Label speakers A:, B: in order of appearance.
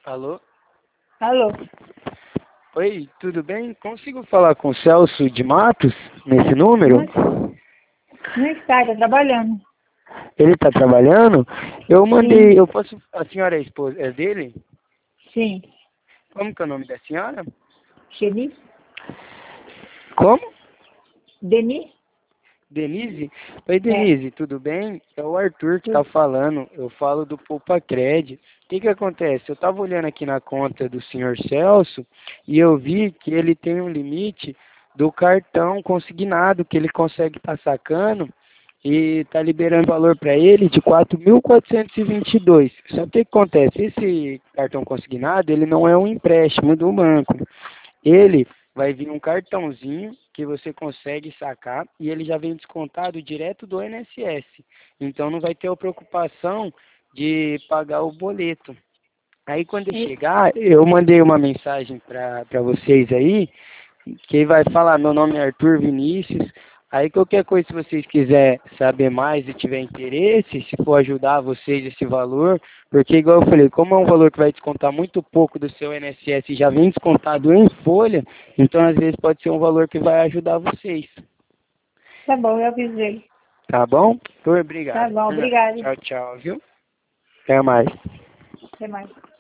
A: Alô?
B: Alô?
A: Oi, tudo bem? Consigo falar com o Celso de Matos nesse número?
B: Não está trabalhando.
A: Ele está trabalhando? Eu mandei,
B: Sim,
A: a senhora é a esposa, é dele?
B: sim.
A: Como que é o nome da senhora?
B: Xeni?
A: Como?
B: Denis?
A: Denise? Oi,
B: É.
A: Denise, tudo bem? É o Arthur que está
B: Tudo.
A: falando, eu falo do Poupa Cred. O que que acontece? Eu estava olhando aqui na conta do senhor Celso e eu vi que ele tem um limite do cartão consignado que ele consegue estar sacando e está liberando valor para ele de 4.422. Só que o que acontece? Esse cartão consignado, ele não é um empréstimo do banco. Ele vai vir um cartãozinho que você consegue sacar e ele já vem descontado direto do INSS. Então não vai ter a preocupação de pagar o boleto. Aí quando
B: E-
A: chegar, eu mandei uma mensagem para vocês aí, que vai falar, meu nome é Arthur Vinícius. Aí qualquer coisa, se vocês quiserem saber mais e tiver interesse, se for ajudar vocês esse valor, porque igual eu falei, como é um valor que vai descontar muito pouco do seu INSS e já vem descontado em folha, então às vezes pode ser um valor que vai ajudar vocês.
B: Tá bom, eu aviso ele.
A: Tá bom? Muito
B: Tá
A: obrigado.
B: bom, obrigada.
A: Tchau, tchau, viu? Até mais.
B: Até mais.